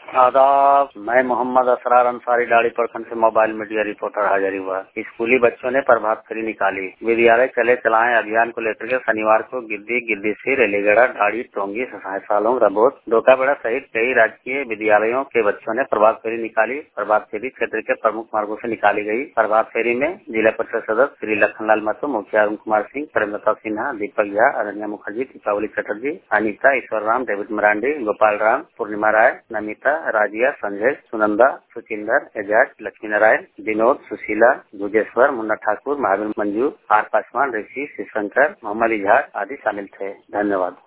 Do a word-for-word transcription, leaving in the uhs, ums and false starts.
आदाब, मैं मोहम्मद असरार अंसारी डाड़ी प्रखंड से मोबाइल मीडिया रिपोर्टर हाजिर हुआ। स्कूली बच्चों ने प्रभात फेरी निकाली। विद्यालय चले चलाएं अभियान को लेकर के शनिवार को गिद्दी, गिद्दीसी, रेलीगढ़ा, डाड़ी, टोंगी, सालों, रबोत, डोकाबेड़ा सहित कई राजकीय विद्यालयों के बच्चों ने प्रभात फेरी निकाली। प्रभात फेरी क्षेत्र के प्रमुख मार्गों से निकाली गई। प्रभात फेरी में जिला परिषद सदस्य श्री लखनलाल महतो, मुखिया अरुण कुमार सिंह, प्रेमलता सिन्हा, दीपक झा, अरण्या मुखर्जी, दीपावली चटर्जी, अनिता, ईश्वर राम, डेविड मरांडी, गोपाल राम, पूर्णिमा राय, नमिता, राजिया, संजय, सुनंदा, सुचिंदर, एजाज, लक्ष्मी नारायण, विनोद, सुशीला, भुजेश्वर, मुन्ना ठाकुर, महावीर, मंजू, आर पासवान, ऋषि, शिवशंकर, मोहम्मद इजहार आदि शामिल थे। धन्यवाद।